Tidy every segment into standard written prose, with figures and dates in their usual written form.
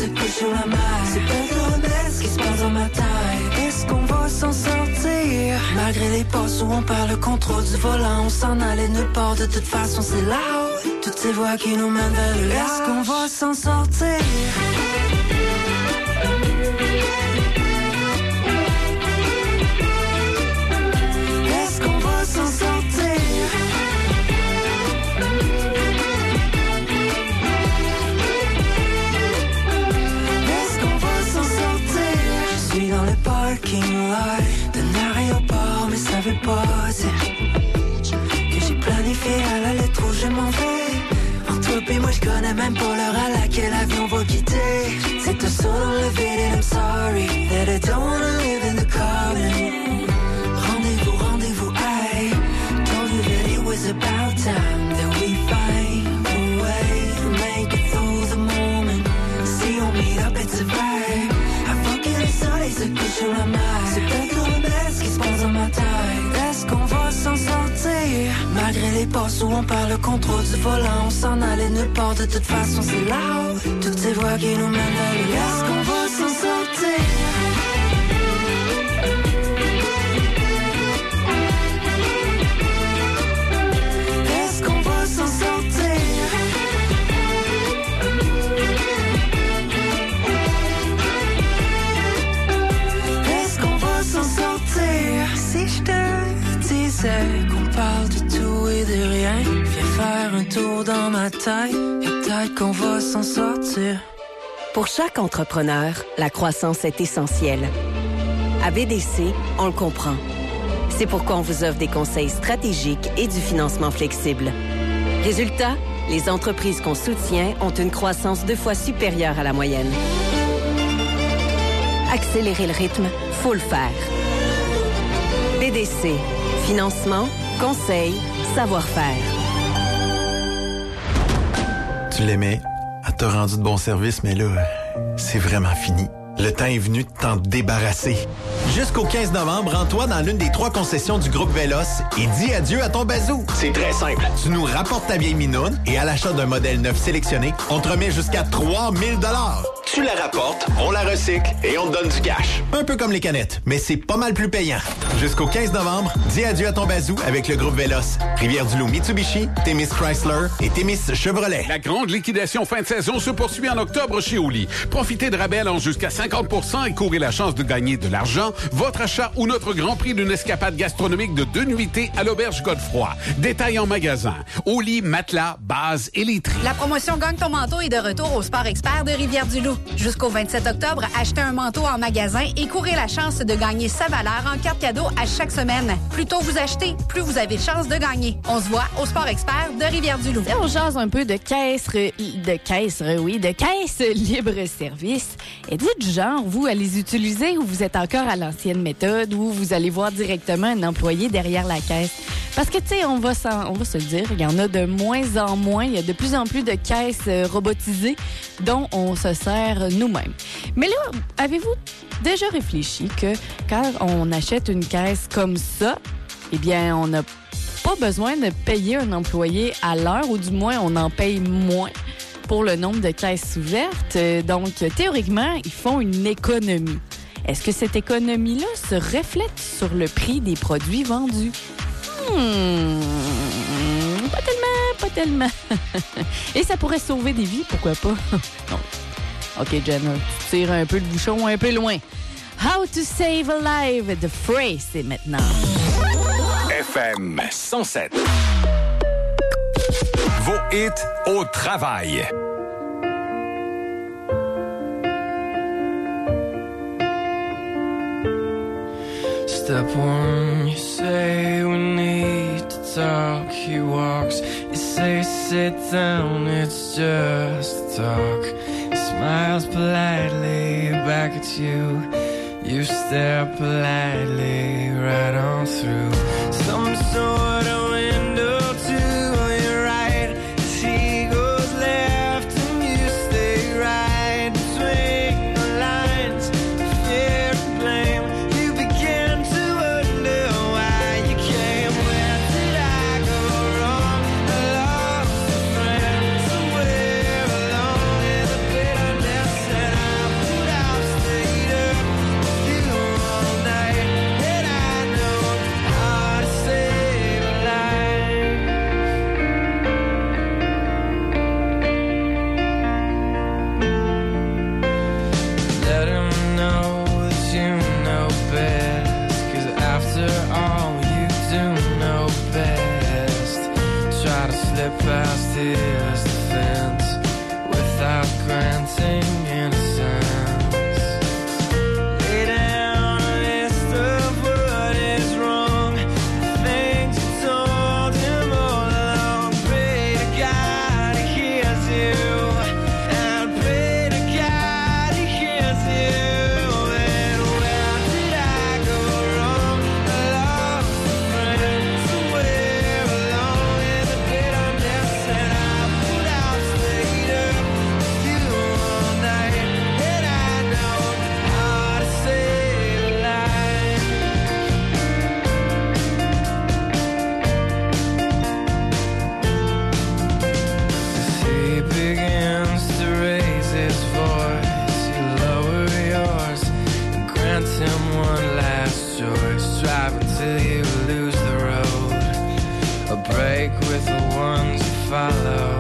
couche sur la mer. C'est pas de remède ce qui se passe dans ma tête. Est-ce qu'on va s'en sortir? Malgré les passes où on perd le contrôle du volant, on s'en allait nulle part, de toute façon c'est loud. Toutes ces voix qui nous mènent vers le large. Est-ce qu'on va s'en sortir? Est-ce qu'on va s'en sortir? Est-ce qu'on va s'en sortir? Je suis dans le parking lot d'un aéroport, mais ça veut pas dire que j'ai planifié à la lettre où je m'en vais. Entre toi et moi, je connais même pas l'heure à laquelle l'avion va quitter. C'est un saut dans le vide and I'm sorry that I don't wanna live in the common. Rendez-vous, hey. Told you that it was about time that we find a way to make it through the moment. Si on meet up, it's a vibe. Avant que le soleil se couche sur la mer. C'est peut-être le remède ce qui se passe dans ma tête. Est-ce qu'on va s'en sortir? Malgré les passes où on perd le contrôle du volant, on s'en allait nulle part, de toute façon c'est loud. Toutes ces voix qui nous mènent vers le large. Est-ce qu'on va s'en sortir? Est-ce qu'on va s'en sortir? Est-ce qu'on va s'en sortir? Si je te disais qu'on parle de tout et de rien, viens faire un tour dans ma tête et peut-être qu'on va s'en sortir. Pour chaque entrepreneur, la croissance est essentielle. À BDC, on le comprend. C'est pourquoi on vous offre des conseils stratégiques et du financement flexible. Résultat, les entreprises qu'on soutient ont une croissance 2 fois supérieure à la moyenne. Accélérer le rythme, faut le faire. BDC, financement, conseil, savoir-faire. Tu l'aimais, elle t'a rendu de bons services, mais là, c'est vraiment fini. Le temps est venu de t'en débarrasser. Jusqu'au 15 novembre, rends-toi dans l'une des 3 concessions du groupe Véloce et dis adieu à ton bazou. C'est très simple. Tu nous rapportes ta vieille minoune et à l'achat d'un modèle neuf sélectionné, on te remet jusqu'à 3000 $. Tu la rapportes, on la recycle et on te donne du cash. Un peu comme les canettes, mais c'est pas mal plus payant. Jusqu'au 15 novembre, dis adieu à ton bazou avec le groupe Véloce. Rivière-du-Loup Mitsubishi, Témis Chrysler et Témis Chevrolet. La grande liquidation fin de saison se poursuit en octobre chez Oli. Profitez de rabais allant jusqu'à 50% et courez la chance de gagner de l'argent, votre achat ou notre grand prix d'une escapade gastronomique de 2 nuitées à l'auberge Godefroy. Détail en magasin. Oli, matelas, base et literie. La promotion Gagne ton manteau est de retour au Sport Expert de Rivière-du-Loup. Jusqu'au 27 octobre, achetez un manteau en magasin et courez la chance de gagner sa valeur en carte cadeau à chaque semaine. Plus tôt vous achetez, plus vous avez de chances de gagner. On se voit au Sport Expert de Rivière-du-Loup. On jase un peu de caisse libre-service. Êtes-vous du genre, vous, à les utiliser ou vous êtes encore à l'ancienne méthode où vous allez voir directement un employé derrière la caisse? Parce que, tu sais, on va se le dire, il y en a de moins en moins. Il y a de plus en plus de caisses robotisées dont on se sert nous-mêmes. Mais là, avez-vous déjà réfléchi que quand on achète une caisse comme ça, eh bien, on n'a pas besoin de payer un employé à l'heure, ou du moins, on en paye moins pour le nombre de caisses ouvertes. Donc, théoriquement, ils font une économie. Est-ce que cette économie-là se reflète sur le prix des produits vendus? Pas tellement. Et ça pourrait sauver des vies, pourquoi pas? Non. OK, Jenna, tu tires un peu le bouchon un peu loin. How to save a life, The Phrase, c'est maintenant. FM 107. Vos hits au travail. Step one, you say we need to talk. He walks, you say sit down, it's just talk. He smiles politely back at you. You stare politely right on through some sort of window to your right. As he goes left and you stay right between the lines. Fear and blame. You begin to wonder why you came. Where did I go wrong? I lost a friend somewhere along in the bitterness, and tears defense without granting innocence. Lay down a list of what is wrong, the things you told him all along. Pray to God he hears you, and pray to God he hears you. And where did I go wrong? I lost a friend somewhere along in the bitterness, and I put out stayed up with you all night, and I know how to save a life. As he begins to raise his voice, you lower yours and grant him one last choice. Drive until you lose the road, a break with the ones you follow.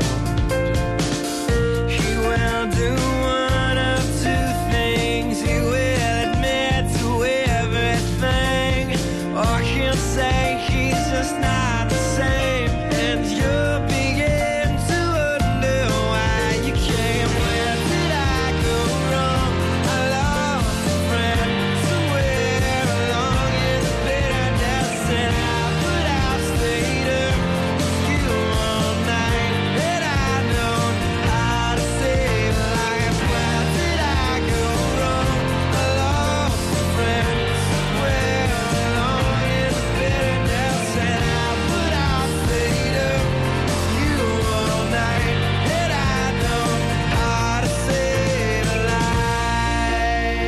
He will do one of two things. He will admit to everything, or he'll say he's just not the same, and you'll begin to wonder why you came. Where did I go wrong? I lost a friend somewhere along in the bitterness, and I put out stayed up with you all night, and I know how to save a life. Where did I go wrong? I lost a friend somewhere along in the bitterness, and I put out stayed up with you all night, and I know how to save a life.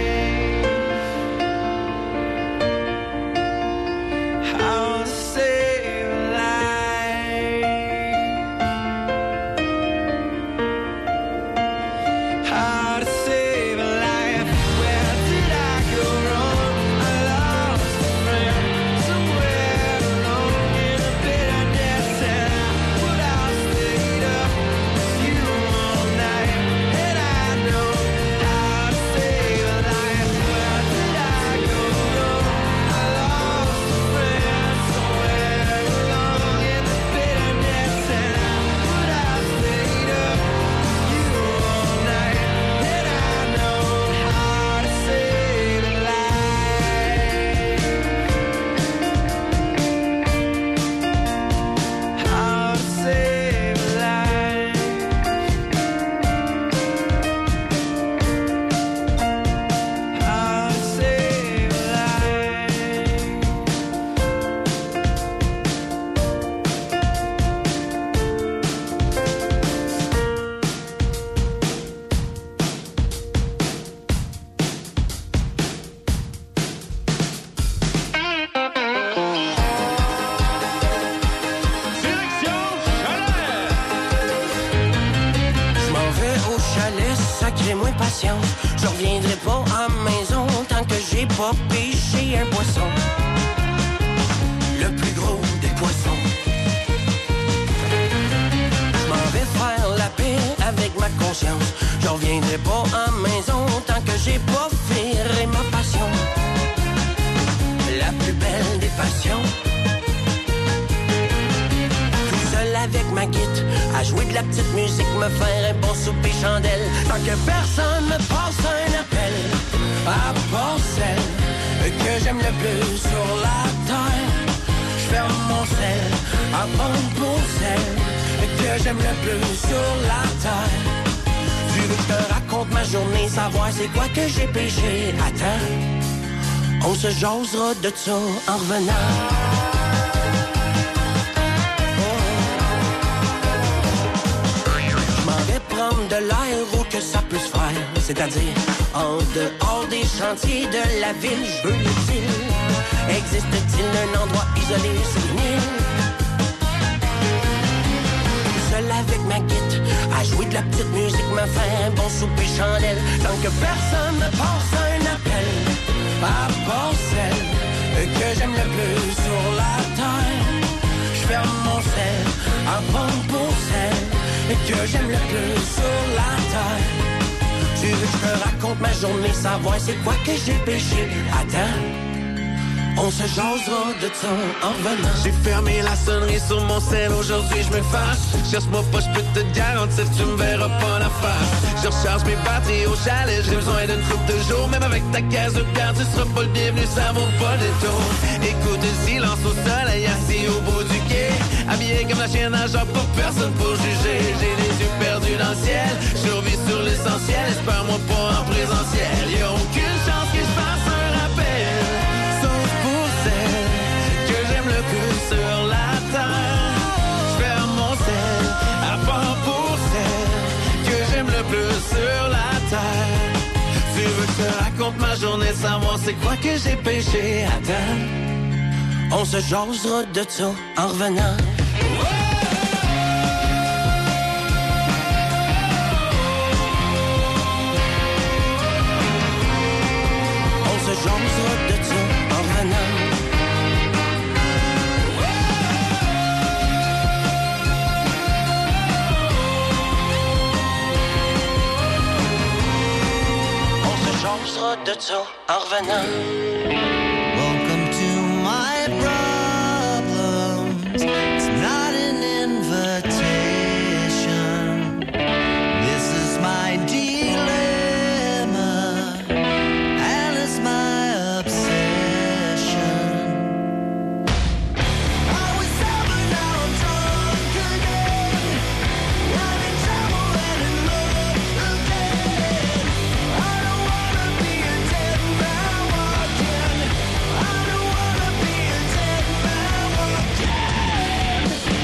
How to save a life. How to save a life. Where did I go wrong? I lost a friend somewhere along in the bitterness, and I put out stayed up with you all night, and I know how to save a life. Where did I go wrong? I lost a friend somewhere along in the bitterness, and I put out stayed up with you all night, and I know how to save a life. How to save a life. How to save a life. Je m'en vais au chalet, sacrez-moi patience. Je reviendrai pas à la maison tant que j'ai pas pêché un poisson. Le plus gros des poissons. Je m'en vais faire la paix avec ma conscience. Je reviendrai pas à la maison tant que j'ai pas viré ma passion. La plus belle des passions. Tout seul avec ma guitare, à jouer de la petite musique, me faire un bon souper chandelle. Tant que personne me passe un appel, à part celle que j'aime le plus sur la terre. Je ferme mon sel, avant pour celle que j'aime le plus sur la terre. Tu veux que je te raconte ma journée, savoir c'est quoi que j'ai péché. Attends, on se jasera de ça en revenant. Prendre de l'air où que ça peut se faire, c'est-à-dire en dehors des chantiers de la ville. Je veux les îles. Existe-t-il un endroit isolé sur une île? Seul avec ma guitare, à jouer de la petite musique, me faire un bon souper chandelle. Tant que personne ne passe un appel, à part celle que j'aime le plus sur la terre. Je ferme mon sel, avant pour celle que j'aime le plus sur la terre. Tu veux que je te raconte ma journée, savoir c'est quoi que j'ai péché. Attends, On se jasera de ça en revenant. J'ai fermé la sonnerie sur mon sel, aujourd'hui je me fâche. Cherche-moi pas, je peux te garantir que tu me verras pas la face. Je recharge mes batteries au chalet, j'ai besoin d'une coupe de jours. Même avec ta caisse de pierre, tu seras pas le bienvenu, ça vaut pas le tour. Écoute le silence au soleil, assis au bout du quai. Habillé comme la chienne à genre, pas personne pour juger. J'ai les yeux perdus dans le ciel, je survis sur l'essentiel. Espère-moi pas en présentiel, y'a aucune chance que je fasse un rappel. Sauf pour celle que j'aime le plus sur la terre. J'ferme mon sel, à part pour celle que j'aime le plus sur la terre. Tu veux que je te raconte ma journée, savoir c'est quoi que j'ai péché à terre. On se jasera de ça en revenant. On se jasera de ça en revenant. On se jasera de ça en revenant. Welcome to my problems. It's not an invitation. This is my dilemma, and it's my obsession. I was sober, now I'm drunk again. I'm in trouble and in love again. I don't wanna be a dead man walking. I don't wanna be a dead man walking.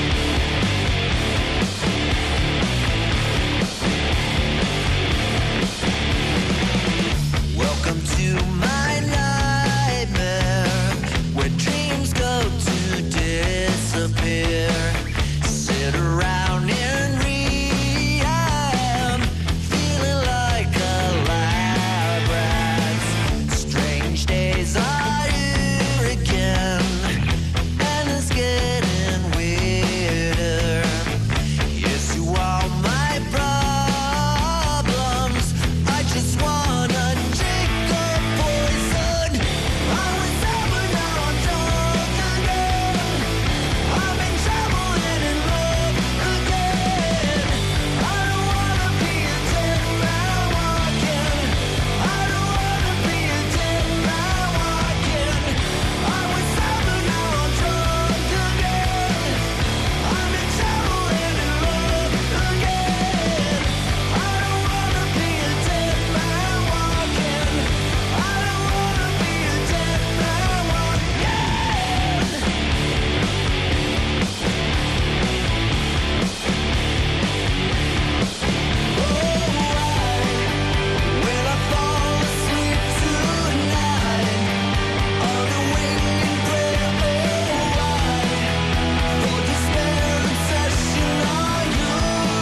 Welcome to my nightmare, where dreams go to disappear. Sit around in rehab, feeling like a lab rat. Strange days are here again, and it's getting weirder. Yes, you are my problems. I just wanna drink a poison. I was sober, now I'm drunk again. I'm in trouble and in love again. I don't wanna be a dead man walking. I don't wanna be a dead man walking. I was sober, now I'm drunk again. I'm in trouble and in love again. I don't wanna be a dead man walking. I don't wanna be a dead man Will I fall asleep tonight? On a waiting prayer, for despair and session on you.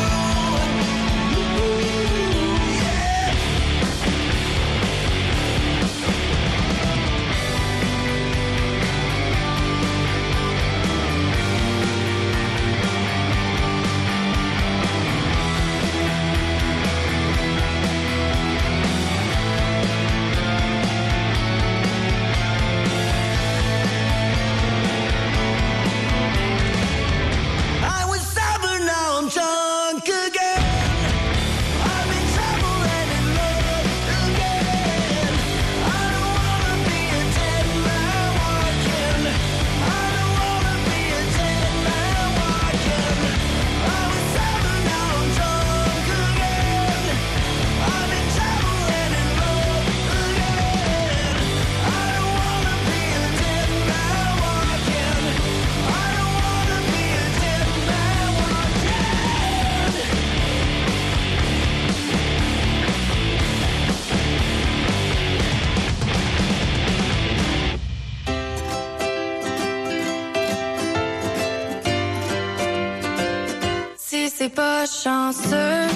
I was sober, now I'm drunk again. I'm in trouble and in love again. I don't wanna be a dead man walking. I don't wanna be a dead man walking. I was sober, now I'm drunk again. I'm in trouble and in love again. I don't wanna be a dead man walking. I don't wanna be a dead man walking. Si c'est pas chanceux,